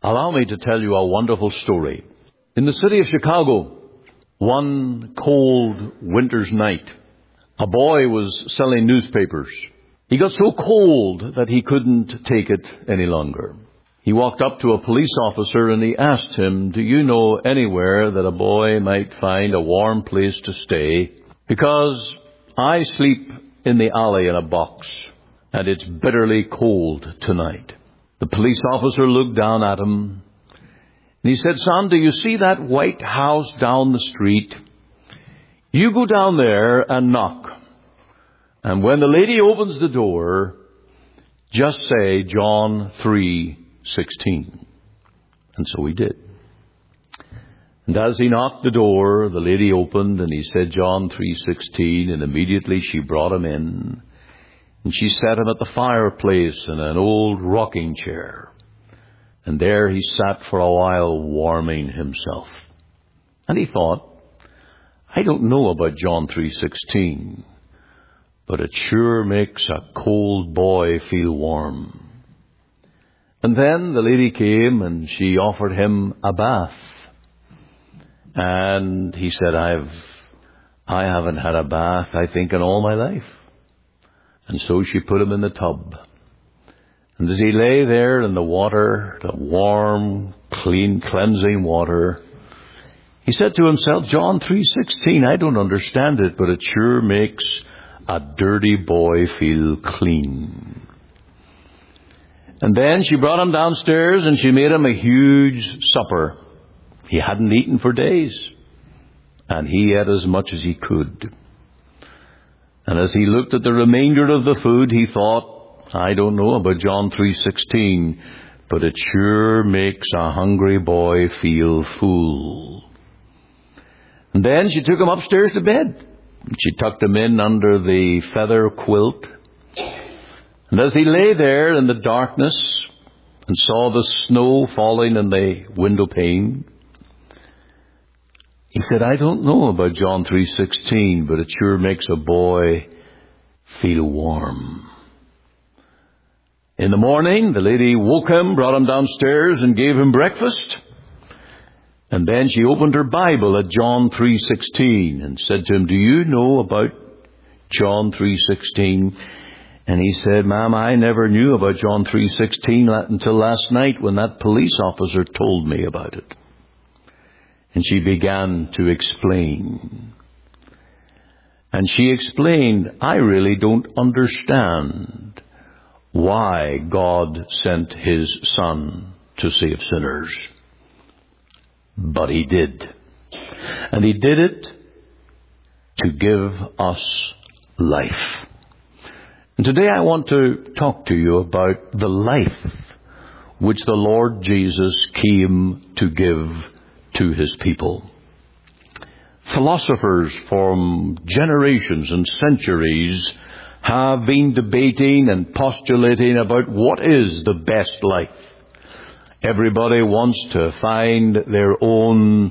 Allow me to tell you a wonderful story. In the city of Chicago, one cold winter's night, a boy was selling newspapers. He got so cold that he couldn't take it any longer. He walked up to a police officer and he asked him, "Do you know anywhere that a boy might find a warm place to stay? Because I sleep in the alley in a box, and it's bitterly cold tonight." The police officer looked down at him, and he said, "Son, do you see that white house down the street? You go down there and knock. And when the lady opens the door, just say John 3:16. And so he did. And as he knocked the door, the lady opened and he said John 3:16, and immediately she brought him in. And she set him at the fireplace in an old rocking chair. And there he sat for a while warming himself. And he thought, I don't know about John 3:16, but it sure makes a cold boy feel warm. And then the lady came and she offered him a bath. And he said, I haven't had a bath, I think, in all my life. And so she put him in the tub. And as he lay there in the water, the warm, clean, cleansing water, he said to himself, John 3:16, I don't understand it, but it sure makes a dirty boy feel clean. And then she brought him downstairs and she made him a huge supper. He hadn't eaten for days, and he ate as much as he could. And as he looked at the remainder of the food, he thought, I don't know about John 3:16, but it sure makes a hungry boy feel full. And then she took him upstairs to bed. She tucked him in under the feather quilt. And as he lay there in the darkness and saw the snow falling in the window pane, he said, I don't know about John 3:16, but it sure makes a boy feel warm. In the morning, the lady woke him, brought him downstairs, and gave him breakfast. And then she opened her Bible at John 3:16 and said to him, do you know about John 3:16? And he said, Ma'am, I never knew about John 3:16 until last night when that police officer told me about it. And she began to explain. And she explained, I really don't understand why God sent His Son to save sinners. But He did. And He did it to give us life. And today I want to talk to you about the life which the Lord Jesus came to give to His people. Philosophers from generations and centuries have been debating and postulating about what is the best life. Everybody wants to find their own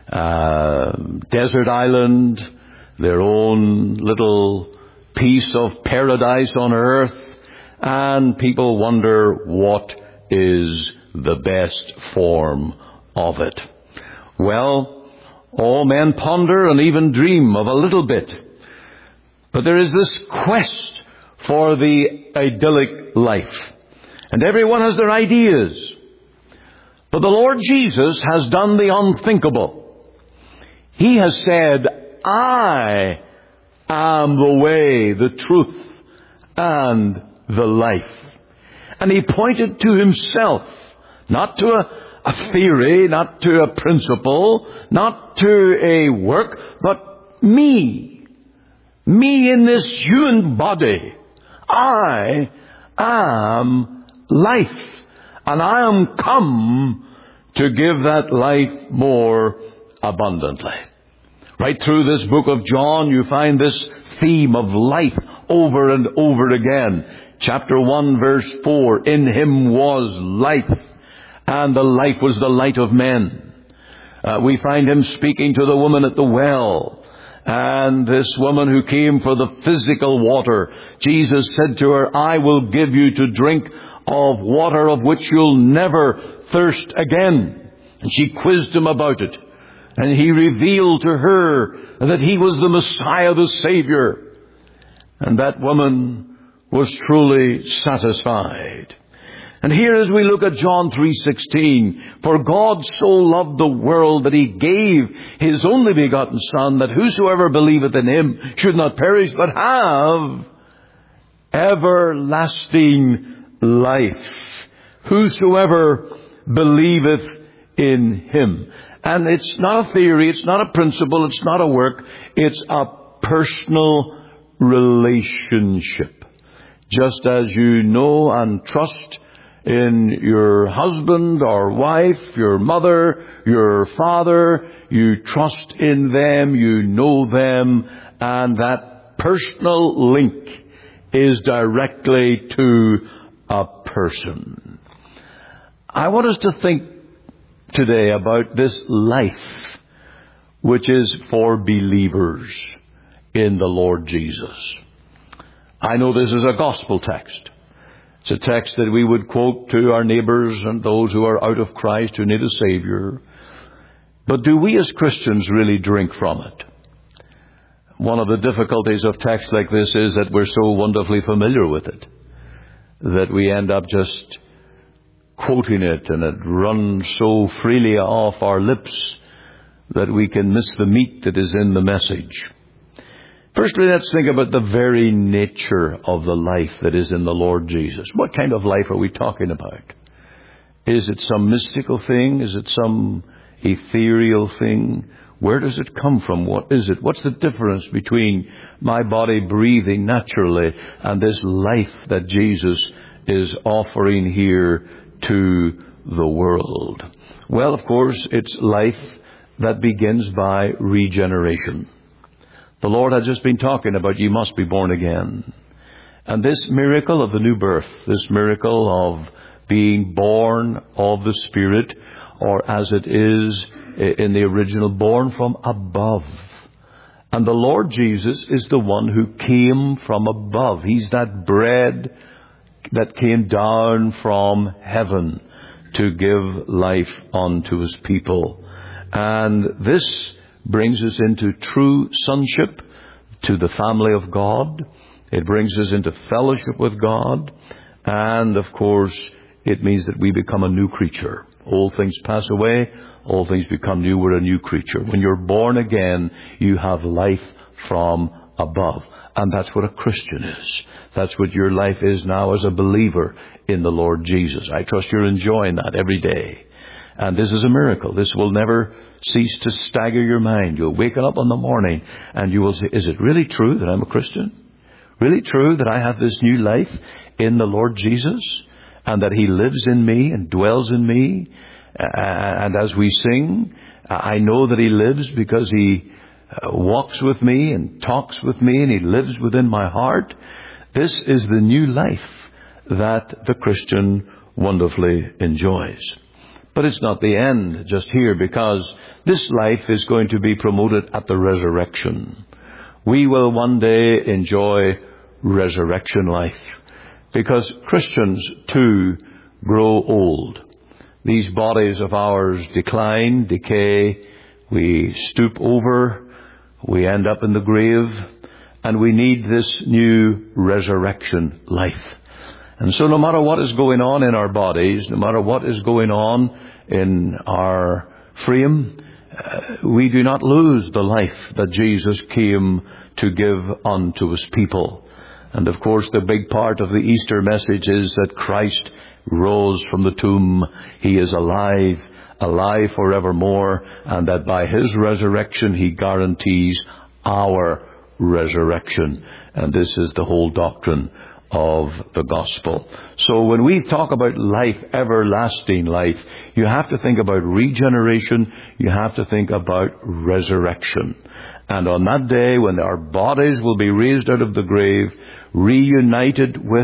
desert island, their own little piece of paradise on earth, and people wonder what is the best form of it. Well, all men ponder and even dream of a little bit. But there is this quest for the idyllic life. And everyone has their ideas. But the Lord Jesus has done the unthinkable. He has said, I am the way, the truth, and the life. And He pointed to Himself, not to a theory, not to a principle, not to a work, but me. Me in this human body. I am life. And I am come to give that life more abundantly. Right through this book of John, you find this theme of life over and over again. Chapter 1, verse 4, in Him was life, and the life was the light of men. We find Him speaking to the woman at the well. And this woman who came for the physical water, Jesus said to her, I will give you to drink of water of which you'll never thirst again. And she quizzed him about it. And he revealed to her that he was the Messiah, the Savior. And that woman was truly satisfied. And here as we look at John 3:16, for God so loved the world that he gave his only begotten Son, that whosoever believeth in him should not perish, but have everlasting life. Whosoever believeth in him. And it's not a theory, it's not a principle, it's not a work, it's a personal relationship. Just as you know and trust in your husband or wife, your mother, your father, you trust in them, you know them, and that personal link is directly to a person. I want us to think today about this life which is for believers in the Lord Jesus. I know this is a gospel text. It's a text that we would quote to our neighbors and those who are out of Christ, who need a Savior. But do we as Christians really drink from it? One of the difficulties of texts like this is that we're so wonderfully familiar with it that we end up just quoting it, and it runs so freely off our lips that we can miss the meat that is in the message. Firstly, let's think about the very nature of the life that is in the Lord Jesus. What kind of life are we talking about? Is it some mystical thing? Is it some ethereal thing? Where does it come from? What is it? What's the difference between my body breathing naturally and this life that Jesus is offering here to the world? Well, of course, it's life that begins by regeneration. The Lord had just been talking about you must be born again. And this miracle of the new birth, this miracle of being born of the Spirit, or as it is in the original, born from above. And the Lord Jesus is the one who came from above. He's that bread that came down from heaven to give life unto his people. And this brings us into true sonship to the family of God. It brings us into fellowship with God. And, of course, it means that we become a new creature. Old things pass away, all things become new. We're a new creature. When you're born again, you have life from above. And that's what a Christian is. That's what your life is now as a believer in the Lord Jesus. I trust you're enjoying that every day. And this is a miracle. This will never cease to stagger your mind. You'll wake up in the morning and you will say, is it really true that I'm a Christian? Really true that I have this new life in the Lord Jesus? And that he lives in me and dwells in me? And as we sing, I know that he lives because he walks with me and talks with me and he lives within my heart. This is the new life that the Christian wonderfully enjoys. But it's not the end just here, because this life is going to be promoted at the resurrection. We will one day enjoy resurrection life, because Christians too grow old. These bodies of ours decline, decay, we stoop over, we end up in the grave, and we need this new resurrection life. And so no matter what is going on in our bodies, no matter what is going on in our frame, we do not lose the life that Jesus came to give unto his people. And of course, the big part of the Easter message is that Christ rose from the tomb. He is alive, alive forevermore, and that by his resurrection he guarantees our resurrection. And this is the whole doctrine of the gospel. So when we talk about life, everlasting life, you have to think about regeneration, you have to think about resurrection. And on that day, when our bodies will be raised out of the grave, reunited with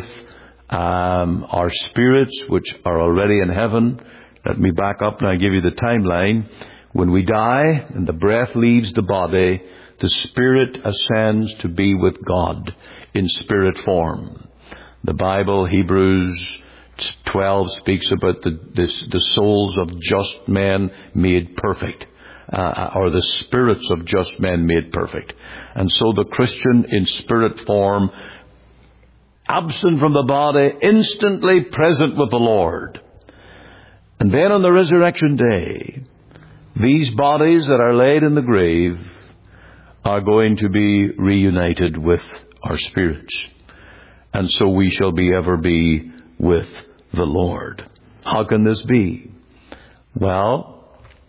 our spirits, which are already in heaven. Let me back up and I'll give you the timeline. When we die and the breath leaves the body, the spirit ascends to be with God in spirit form. The Bible, Hebrews 12 speaks about the souls of just men made perfect, or the spirits of just men made perfect. And so the Christian in spirit form, absent from the body, instantly present with the Lord. And then on the resurrection day, these bodies that are laid in the grave are going to be reunited with our spirits. And so we shall ever be with the Lord. How can this be? Well,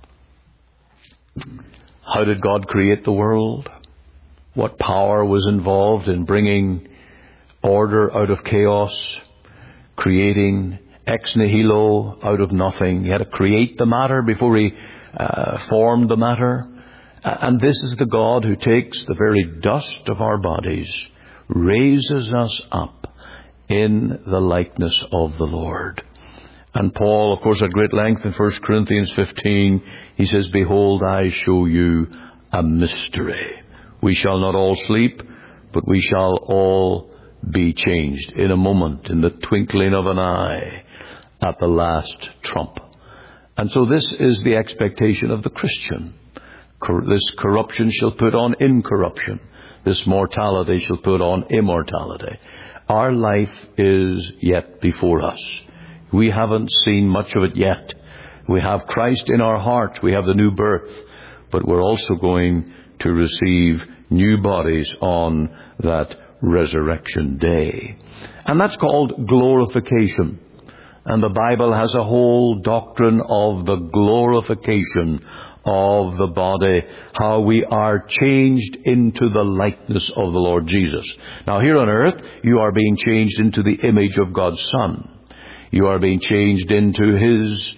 how did God create the world? What power was involved in bringing order out of chaos, creating ex nihilo out of nothing? He had to create the matter before he formed the matter. And this is the God who takes the very dust of our bodies, raises us up in the likeness of the Lord. And Paul, of course, at great length in 1 Corinthians 15, he says, "Behold, I show you a mystery. We shall not all sleep, but we shall all be changed in a moment, in the twinkling of an eye, at the last trump." And so this is the expectation of the Christian. This corruption shall put on incorruption. This mortality shall put on immortality. Our life is yet before us. We haven't seen much of it yet. We have Christ in our heart. We have the new birth. But we're also going to receive new bodies on that resurrection day. And that's called glorification. And the Bible has a whole doctrine of the glorification of the body, how we are changed into the likeness of the Lord Jesus. Now here on earth, you are being changed into the image of God's Son. You are being changed into His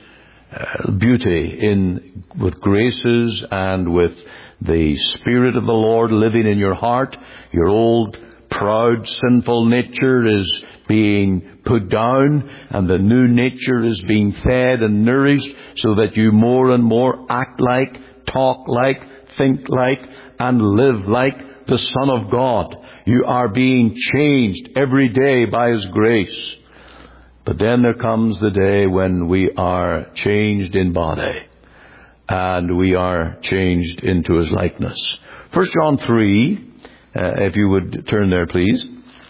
beauty, with graces and with the Spirit of the Lord living in your heart. Your old, proud, sinful nature is being put down, and the new nature is being fed and nourished, so that you more and more act like, talk like, think like, and live like the Son of God. You are being changed every day by His grace. But then there comes the day when we are changed in body, and we are changed into His likeness. 1 John 3, if you would turn there, please.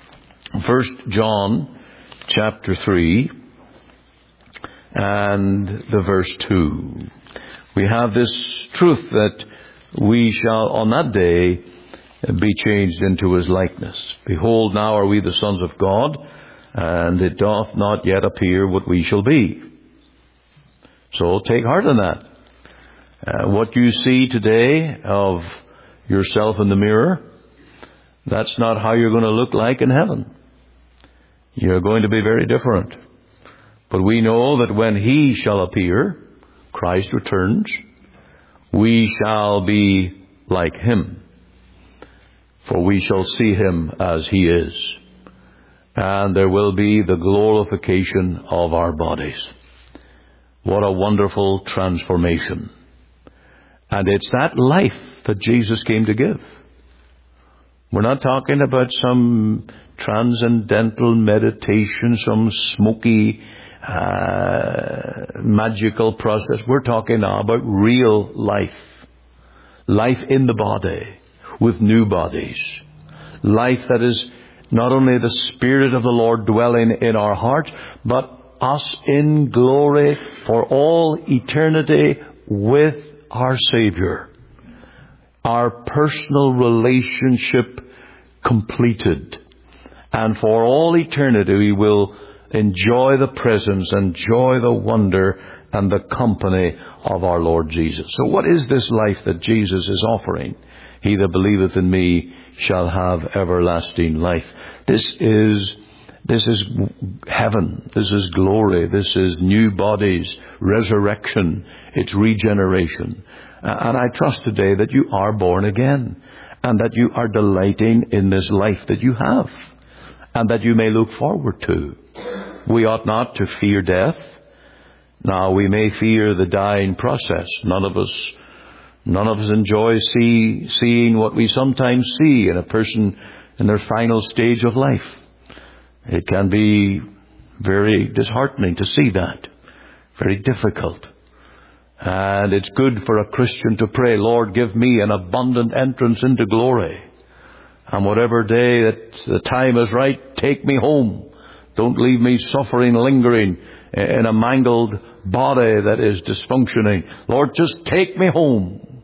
1 John chapter 3 and the verse 2. We have this truth that we shall on that day be changed into His likeness. Behold, now are we the sons of God, and it doth not yet appear what we shall be. So take heart in that. What you see today of yourself in the mirror, that's not how you're going to look like in heaven. You're going to be very different. But we know that when He shall appear, Christ returns, we shall be like Him. For we shall see Him as He is. And there will be the glorification of our bodies. What a wonderful transformation. And it's that life that Jesus came to give. We're not talking about some transcendental meditation, some smoky, magical process. We're talking now about real life. Life in the body, with new bodies. Life that is not only the Spirit of the Lord dwelling in our hearts, but us in glory for all eternity with our Savior. Our personal relationship completed. And for all eternity we will enjoy the presence, enjoy the wonder and the company of our Lord Jesus. So what is this life that Jesus is offering? He that believeth in me shall have everlasting life. This is heaven. This is glory. This is new bodies, resurrection. It's regeneration. And I trust today that you are born again, and that you are delighting in this life that you have, and that you may look forward to. We ought not to fear death. Now, we may fear the dying process. None of us enjoy seeing what we sometimes see in a person in their final stage of life. It can be Very disheartening to see that. Very difficult. And it's good for a Christian to pray, Lord, give me an abundant entrance into glory. And whatever day that the time is right, take me home. Don't leave me suffering, lingering in a mangled body that is dysfunctioning. Lord, just take me home.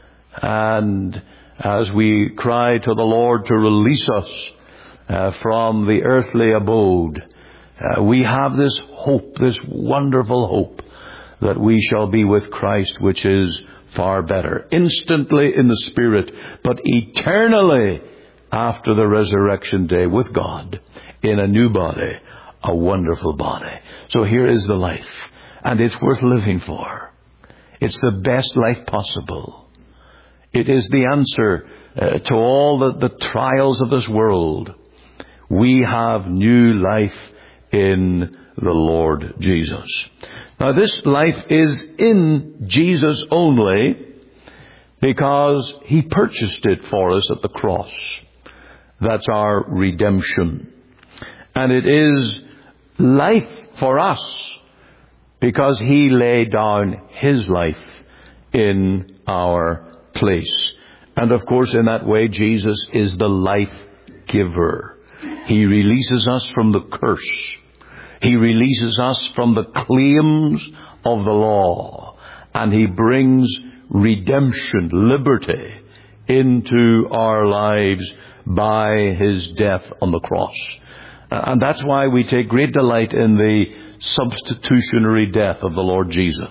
And as we cry to the Lord to release us from the earthly abode, we have this hope, this wonderful hope, that we shall be with Christ, which is far better. Instantly in the Spirit, but eternally after the resurrection day with God in a new body, a wonderful body. So here is the life, and it's worth living for. It's the best life possible. It is the answer to all the trials of this world. We have new life in the Lord Jesus. Now this life is in Jesus only because He purchased it for us at the cross. That's our redemption. And it is life for us because He laid down His life in our place. And of course, in that way, Jesus is the life giver. He releases us from the curse. He releases us from the claims of the law. And He brings redemption, liberty, into our lives by His death on the cross. And that's why we take great delight in the substitutionary death of the Lord Jesus.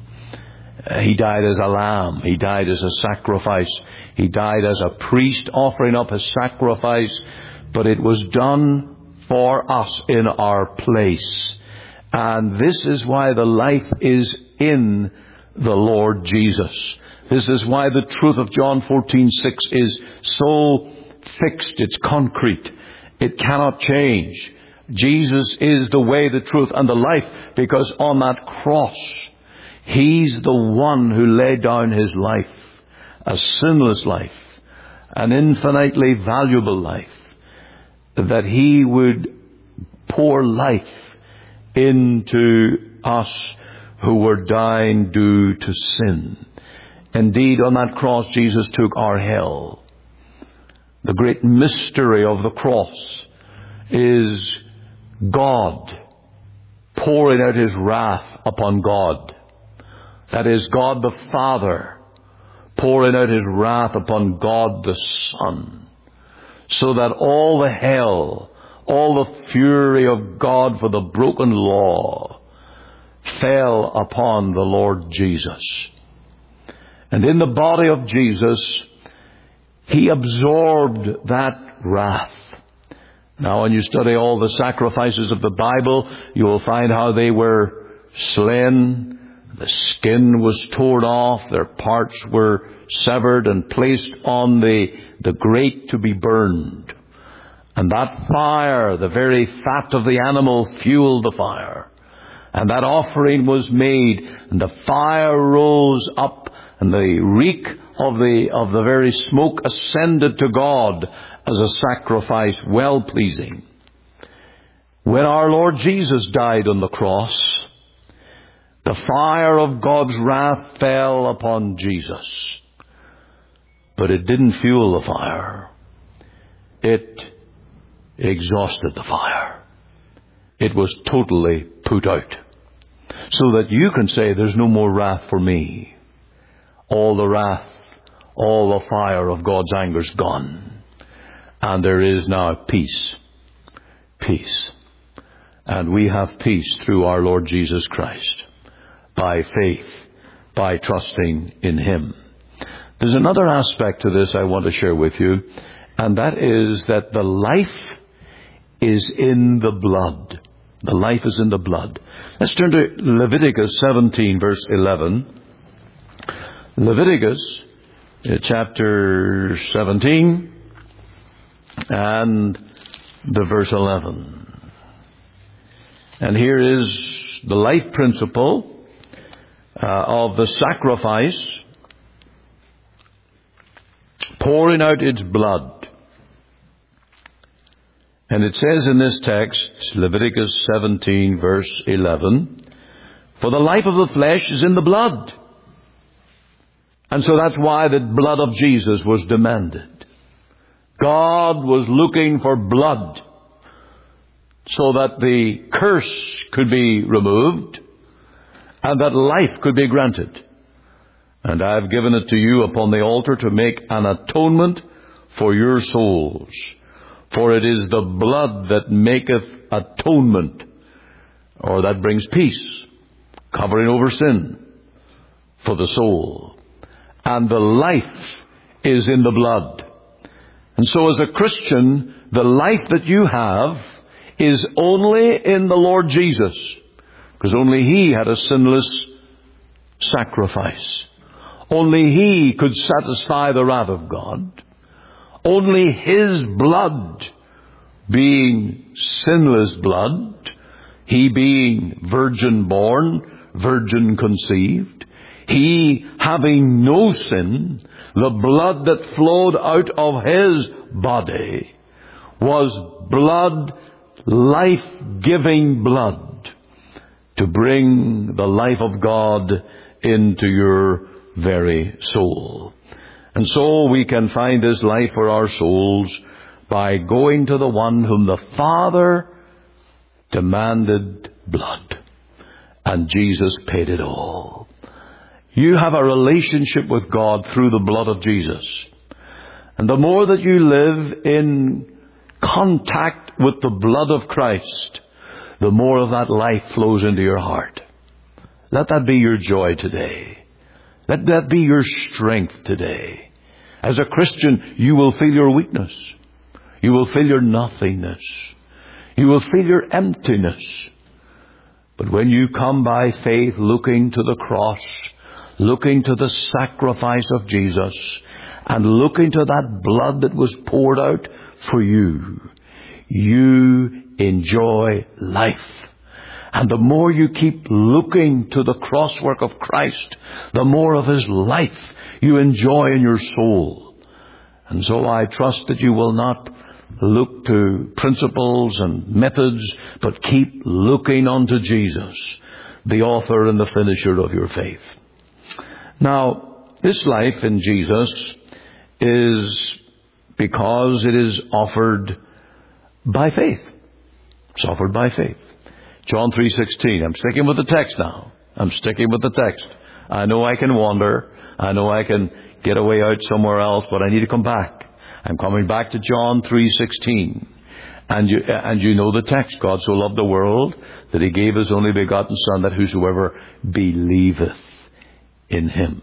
He died as a lamb. He died as a sacrifice. He died as a priest offering up His sacrifice. But it was done for us in our place. And this is why the life is in the Lord Jesus. This is why the truth of John 14:6 is so fixed. It's concrete. It cannot change. Jesus is the way, the truth, and the life, because on that cross, He's the one who laid down His life, a sinless life, an infinitely valuable life, that He would pour life into us who were dying due to sin. Indeed, on that cross, Jesus took our hell. The great mystery of the cross is God pouring out His wrath upon God. That is, God the Father pouring out His wrath upon God the Son, so that all the hell, all the fury of God for the broken law fell upon the Lord Jesus. And in the body of Jesus, He absorbed that wrath. Now, when you study all the sacrifices of the Bible, you will find how they were slain. The skin was torn off. Their parts were severed and placed on the grate to be burned. And that fire, the very fat of the animal, fueled the fire. And that offering was made, and the fire rose up, and the reek of the very smoke ascended to God as a sacrifice well-pleasing. When our Lord Jesus died on the cross, the fire of God's wrath fell upon Jesus. But it didn't fuel the fire. It exhausted the fire. It was totally put out. So that you can say, there's no more wrath for me. All the wrath, all the fire of God's anger is gone. And there is now peace. Peace. And we have peace through our Lord Jesus Christ. By faith. By trusting in Him. There's another aspect to this I want to share with you. And that is that the life is in the blood. The life is in the blood. Let's turn to Leviticus 17, verse 11. Leviticus chapter 17 and the verse 11. And here is the life principle of the sacrifice pouring out its blood. And it says in this text, Leviticus 17 verse 11, "For the life of the flesh is in the blood." And so that's why the blood of Jesus was demanded. God was looking for blood so that the curse could be removed and that life could be granted. "And I have given it to you upon the altar to make an atonement for your souls. For it is the blood that maketh atonement," or that brings peace, covering over sin for the soul. "And the life is in the blood." And so as a Christian, the life that you have is only in the Lord Jesus, because only He had a sinless sacrifice. Only He could satisfy the wrath of God. Only His blood, being sinless blood, He being virgin born, virgin conceived, He having no sin, the blood that flowed out of His body was blood, life-giving blood, to bring the life of God into your very soul. And so we can find this life for our souls by going to the one whom the Father demanded blood. And Jesus paid it all. You have a relationship with God through the blood of Jesus. And the more that you live in contact with the blood of Christ, the more of that life flows into your heart. Let that be your joy today. Let that be your strength today. As a Christian, you will feel your weakness. You will feel your nothingness. You will feel your emptiness. But when you come by faith looking to the cross, looking to the sacrifice of Jesus, and looking to that blood that was poured out for you, you enjoy life. And the more you keep looking to the cross work of Christ, the more of His life you enjoy in your soul. And so I trust that you will not look to principles and methods, but keep looking unto Jesus, the author and the finisher of your faith. Now, this life in Jesus is because it is offered by faith. It's offered by faith. John 3:16. I'm sticking with the text now. I'm sticking with the text. I know I can wander. I know I can get away out somewhere else, but I need to come back. I'm coming back to John 3:16. And you know the text. God so loved the world that He gave His only begotten Son, that whosoever believeth in Him.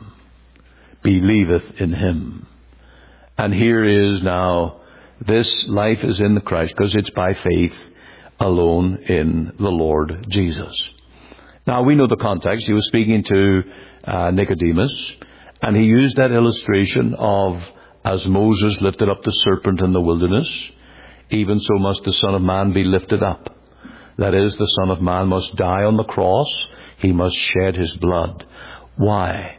Believeth in Him. And here is now, this life is in the Christ, because it's by faith alone in the Lord Jesus. Now we know the context. He was speaking to Nicodemus, and he used that illustration of, as Moses lifted up the serpent in the wilderness, even so must the Son of Man be lifted up. That is, the Son of Man must die on the cross. He must shed His blood. Why?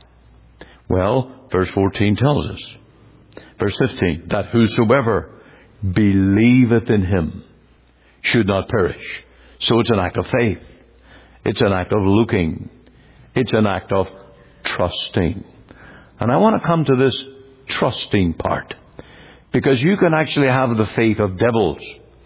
Well, verse 14 tells us. Verse 15, that whosoever believeth in Him should not perish. So it's an act of faith. It's an act of looking. It's an act of trusting. And I want to come to this trusting part, because you can actually have the faith of devils.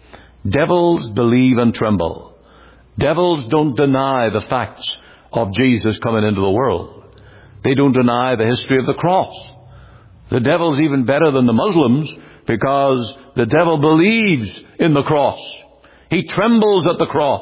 Devils believe and tremble. Devils don't deny the facts of Jesus coming into the world. They don't deny the history of the cross. The devil's even better than the Muslims, because the devil believes in the cross. He trembles at the cross.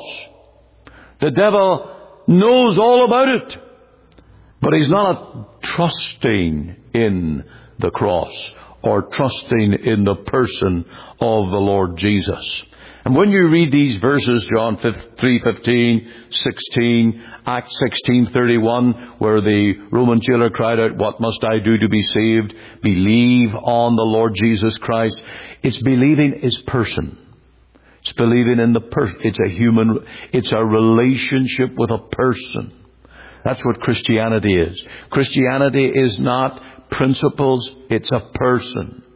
The devil knows all about it, but he's not trusting in the cross or trusting in the person of the Lord Jesus. And when you read these verses, John 3:15, 16, Acts 16:31, where the Roman jailer cried out, "What must I do to be saved?" Believe on the Lord Jesus Christ. It's believing His person. It's believing in the person. It's a relationship with a person. That's what Christianity is. Christianity is not principles, it's a person.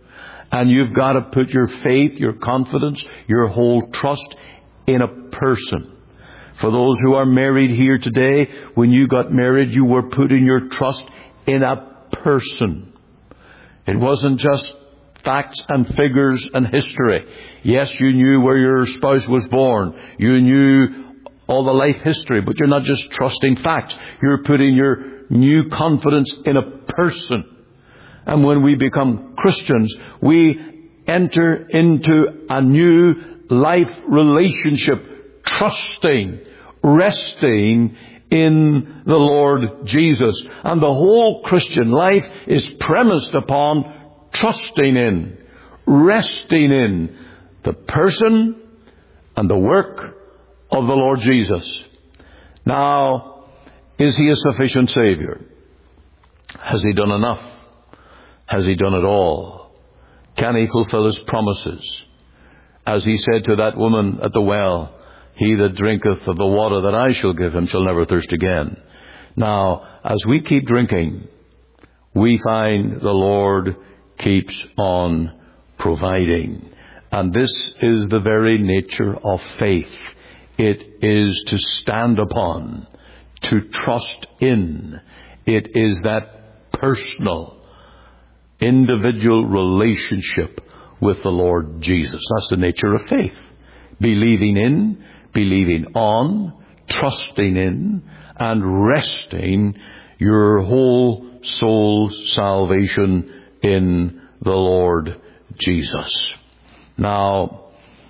And you've got to put your faith, your confidence, your whole trust in a person. For those who are married here today, when you got married, you were putting your trust in a person. It wasn't just facts and figures and history. Yes, you knew where your spouse was born. You knew all the life history, but you're not just trusting facts. You're putting your new confidence in a person. And when we become Christians, we enter into a new life relationship, trusting, resting in the Lord Jesus. And the whole Christian life is premised upon trusting in, resting in the person and the work of the Lord Jesus. Now, is He a sufficient Savior? Has He done enough? Has He done it all? Can He fulfill His promises? As He said to that woman at the well, "He that drinketh of the water that I shall give him shall never thirst again." Now, as we keep drinking, we find the Lord keeps on providing. And this is the very nature of faith. It is to stand upon, to trust in. It is that personal, individual relationship with the Lord Jesus. That's the nature of faith. Believing in, believing on, trusting in, and resting your whole soul's salvation in the Lord Jesus. Now,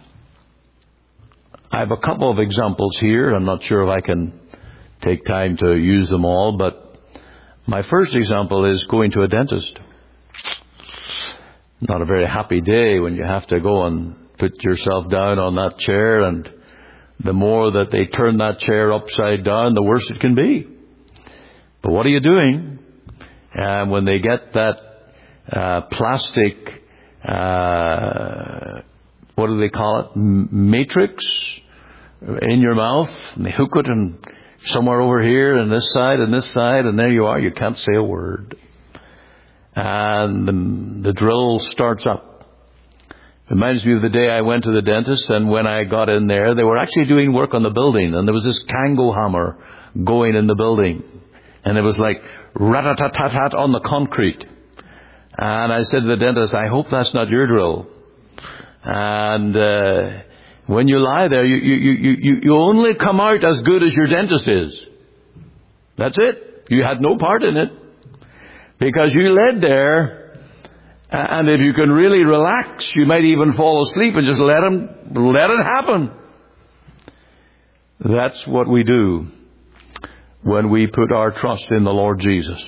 I have a couple of examples here. I'm not sure if I can take time to use them all, but my first example is going to a dentist. Not a very happy day when you have to go and put yourself down on that chair, and the more that they turn that chair upside down, the worse it can be. But what are you doing? When they get that plastic, what do they call it? Matrix in your mouth, and they hook it and somewhere over here and this side, and there you are. You can't say a word. And the drill starts up. Reminds me of the day I went to the dentist, and when I got in there, they were actually doing work on the building, and there was this Kango hammer going in the building, and it was like rat-a-tat-tat-tat on the concrete. And I said to the dentist, "I hope that's not your drill." And when you lie there, you only come out as good as your dentist is. That's it. You had no part in it, because you led there. And if you can really relax, you might even fall asleep and just let it happen. That's what we do when we put our trust in the Lord Jesus.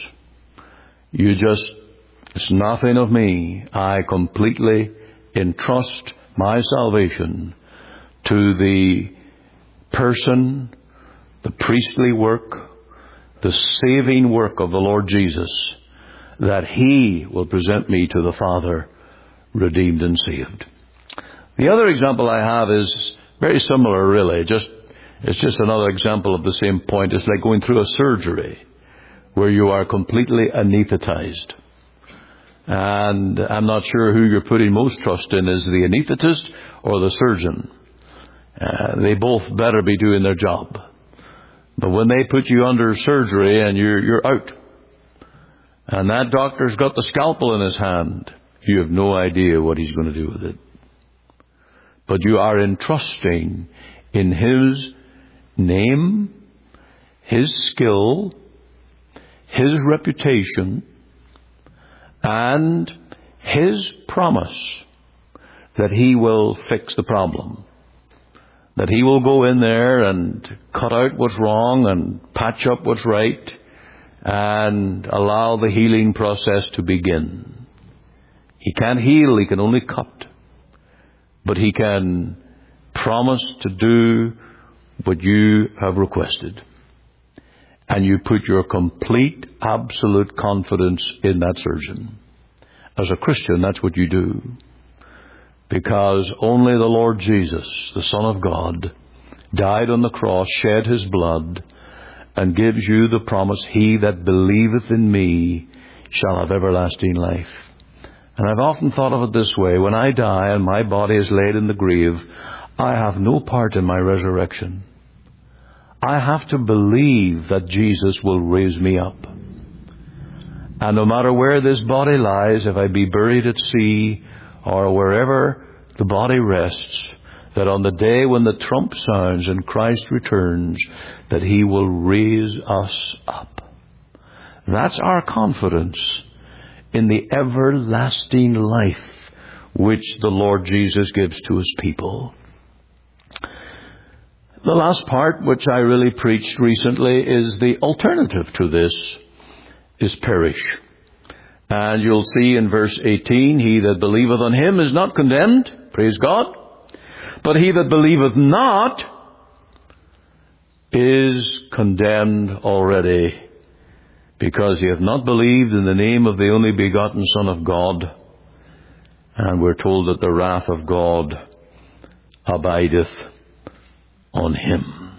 It's nothing of me. I completely entrust my salvation to the person, the priestly work, the saving work of the Lord Jesus, that He will present me to the Father, redeemed and saved. The other example I have is very similar, really. It's just another example of the same point. It's like going through a surgery where you are completely anesthetized. And I'm not sure who you're putting most trust in, is the anesthetist or the surgeon. They both better be doing their job. But when they put you under surgery and you're out, and that doctor's got the scalpel in his hand, you have no idea what he's going to do with it. But you are entrusting in His name, His skill, His reputation, and His promise that He will fix the problem. That He will go in there and cut out what's wrong and patch up what's right, and allow the healing process to begin. He can't heal, He can only cut. But He can promise to do what you have requested. And you put your complete, absolute confidence in that surgeon. As a Christian, that's what you do. Because only the Lord Jesus, the Son of God, died on the cross, shed His blood, and gives you the promise, "He that believeth in me shall have everlasting life." And I've often thought of it this way: when I die and my body is laid in the grave, I have no part in my resurrection. I have to believe that Jesus will raise me up. And no matter where this body lies, if I be buried at sea or wherever the body rests, that on the day when the trump sounds and Christ returns, that He will raise us up. That's our confidence in the everlasting life which the Lord Jesus gives to His people. The last part, which I really preached recently, is the alternative to this, is perish. And you'll see in verse 18, he that believeth on Him is not condemned, praise God, but he that believeth not is condemned already, because he hath not believed in the name of the only begotten Son of God. And we're told that the wrath of God abideth on him.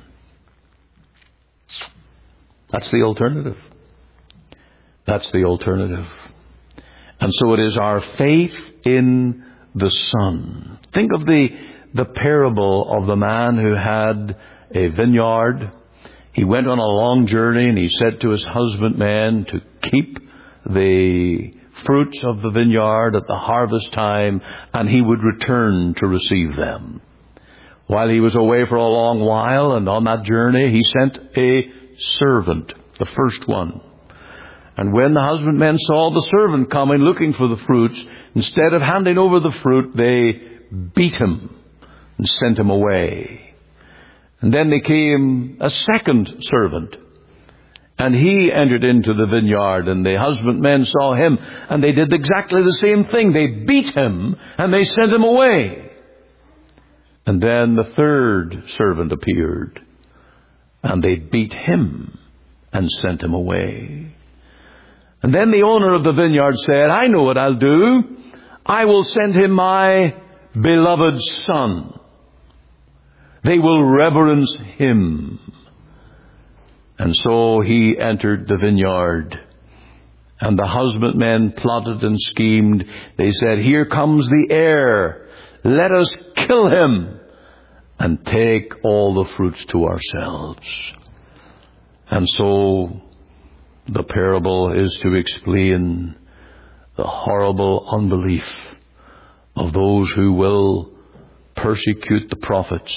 That's the alternative. That's the alternative. And so it is our faith in the Son. Think of the parable of the man who had a vineyard. He went on a long journey, and he said to his husbandmen to keep the fruits of the vineyard at the harvest time, and he would return to receive them. While he was away for a long while, and on that journey, he sent a servant, the first one. And when the husbandmen saw the servant coming looking for the fruits, instead of handing over the fruit, they beat him and sent him away. And then there came a second servant, and he entered into the vineyard, and the husbandmen saw him, and they did exactly the same thing. They beat him, and they sent him away. And then the third servant appeared, and they beat him and sent him away. And then the owner of the vineyard said, I know what I'll do. I will send him my beloved son. They will reverence him. And so he entered the vineyard. And the husbandmen plotted and schemed. They said, here comes the heir. Let us kill him and take all the fruits to ourselves. And so the parable is to explain the horrible unbelief of those who will persecute the prophets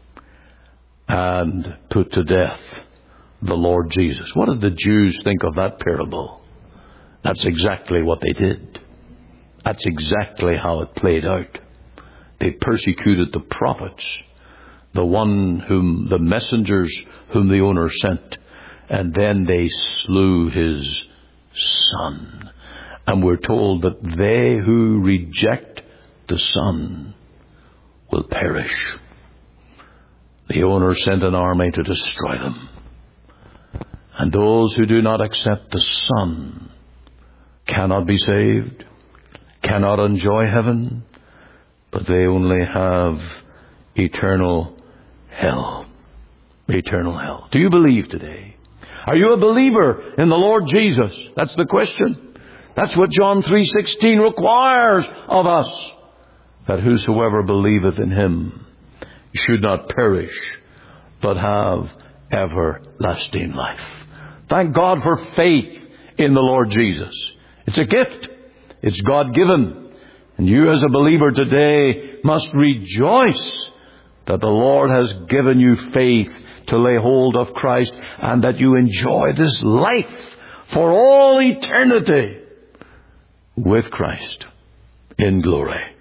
and put to death the Lord Jesus. What did the Jews think of that parable? That's exactly what they did. That's exactly how it played out. They persecuted the prophets, the messengers whom the owner sent, and then they slew his son. And we're told that they who reject the Son will perish. The owner sent an army to destroy them. And those who do not accept the Son cannot be saved, cannot enjoy heaven, but they only have eternal hell. Eternal hell. Do you believe today? Are you a believer in the Lord Jesus? That's the question. That's what John 3:16 requires of us. That whosoever believeth in Him should not perish, but have everlasting life. Thank God for faith in the Lord Jesus. It's a gift. It's God-given. And you as a believer today must rejoice that the Lord has given you faith to lay hold of Christ, and that you enjoy this life for all eternity with Christ in glory.